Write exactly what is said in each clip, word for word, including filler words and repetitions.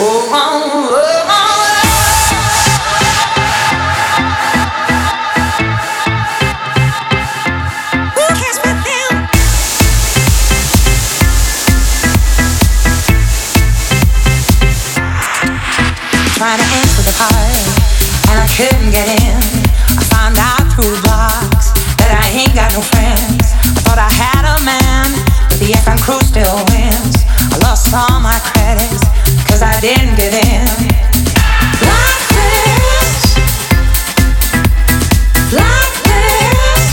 Trying to answer the card, and I couldn't get in. I found out through the blocks that I ain't got no friends. I thought I had a man, but the F M crew still wins. I lost all my credits, cause I didn't get in. Like this, like this,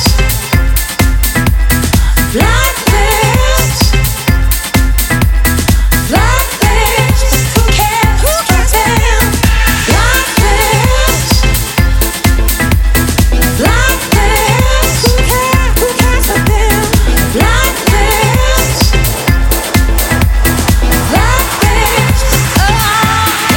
like this, like this. Who cares? Who cares? Like this, like this. Who cares? Who cares for them? Like this, like this. Oh,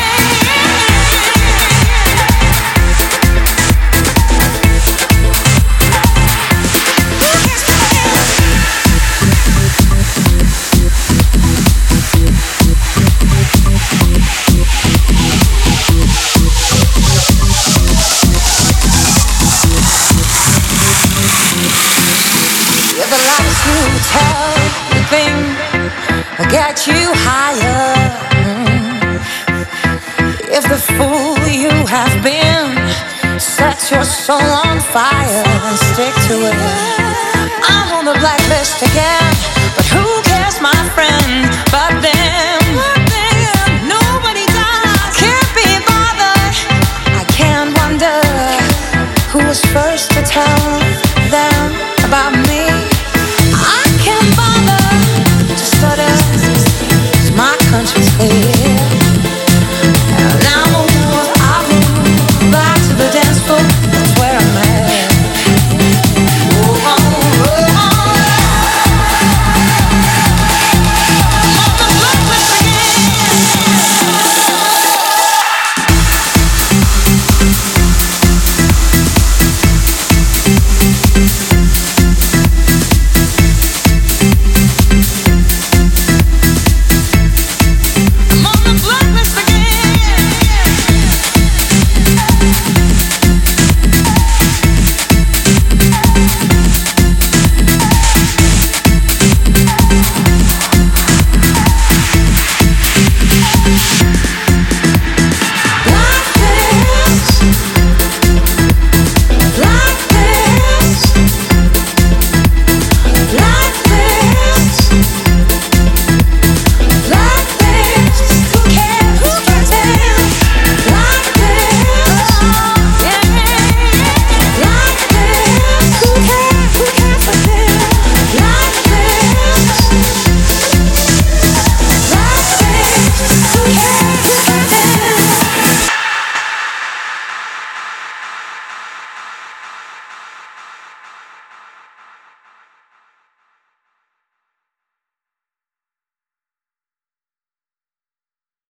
if the lies you tell, you think will get you higher. Mm. If the fool you have been sets your soul on fire, then stick to it. I'm on the blacklist again, but who cares, my friend?